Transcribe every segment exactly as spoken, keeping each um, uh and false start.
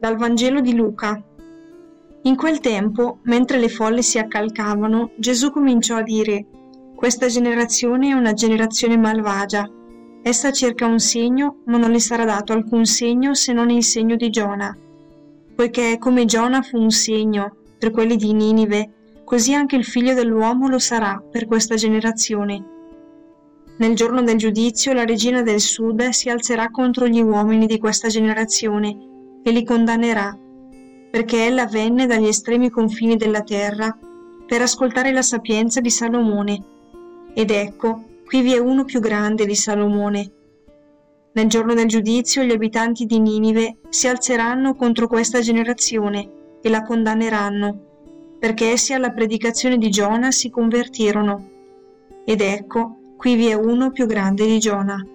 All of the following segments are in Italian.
Dal Vangelo di Luca. In quel tempo, mentre le folle si accalcavano, Gesù cominciò a dire: «Questa generazione è una generazione malvagia. Essa cerca un segno, ma non le sarà dato alcun segno se non il segno di Giona. Poiché come Giona fu un segno per quelli di Ninive, così anche il Figlio dell'uomo lo sarà per questa generazione. Nel giorno del giudizio la regina del sud si alzerà contro gli uomini di questa generazione e li condannerà, perché ella venne dagli estremi confini della terra per ascoltare la sapienza di Salomone. Ed ecco, qui vi è uno più grande di Salomone. Nel giorno del giudizio gli abitanti di Ninive si alzeranno contro questa generazione e la condanneranno, perché essi alla predicazione di Giona si convertirono. Ed ecco, qui vi è uno più grande di Giona».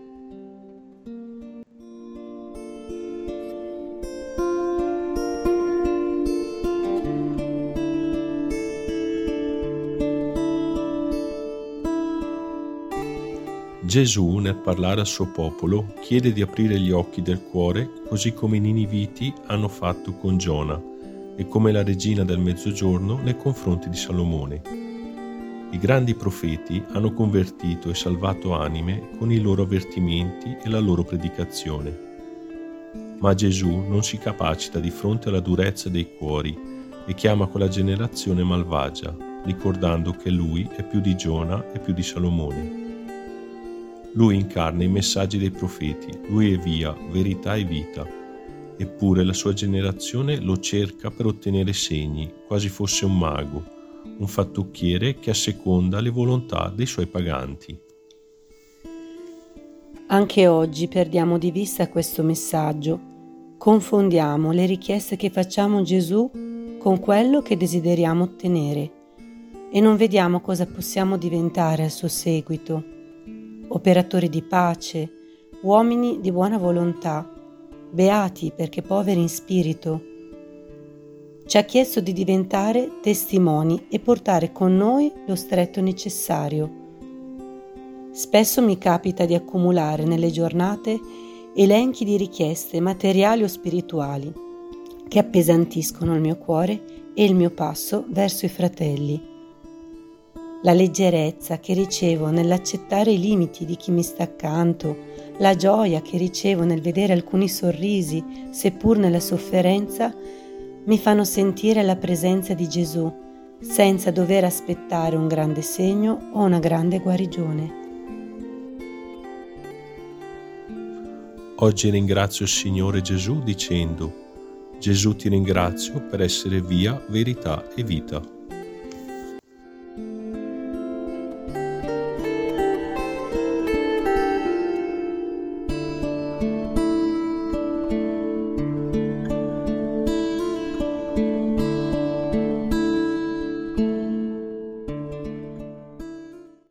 Gesù, nel parlare al suo popolo, chiede di aprire gli occhi del cuore, così come i niniviti hanno fatto con Giona e come la regina del mezzogiorno nei confronti di Salomone. I grandi profeti hanno convertito e salvato anime con i loro avvertimenti e la loro predicazione. Ma Gesù non si capacita di fronte alla durezza dei cuori e chiama quella generazione malvagia, ricordando che lui è più di Giona e più di Salomone. Lui incarna i messaggi dei profeti, lui è via, verità e vita. Eppure la sua generazione lo cerca per ottenere segni, quasi fosse un mago, un fattucchiere che asseconda le volontà dei suoi paganti. Anche oggi perdiamo di vista questo messaggio. Confondiamo le richieste che facciamo a Gesù con quello che desideriamo ottenere e non vediamo cosa possiamo diventare al suo seguito. Operatori di pace, uomini di buona volontà, beati perché poveri in spirito. Ci ha chiesto di diventare testimoni e portare con noi lo stretto necessario. Spesso mi capita di accumulare nelle giornate elenchi di richieste materiali o spirituali che appesantiscono il mio cuore e il mio passo verso i fratelli. La leggerezza che ricevo nell'accettare i limiti di chi mi sta accanto, la gioia che ricevo nel vedere alcuni sorrisi, seppur nella sofferenza, mi fanno sentire la presenza di Gesù, senza dover aspettare un grande segno o una grande guarigione. Oggi ringrazio il Signore Gesù dicendo: Gesù, ti ringrazio per essere via, verità e vita.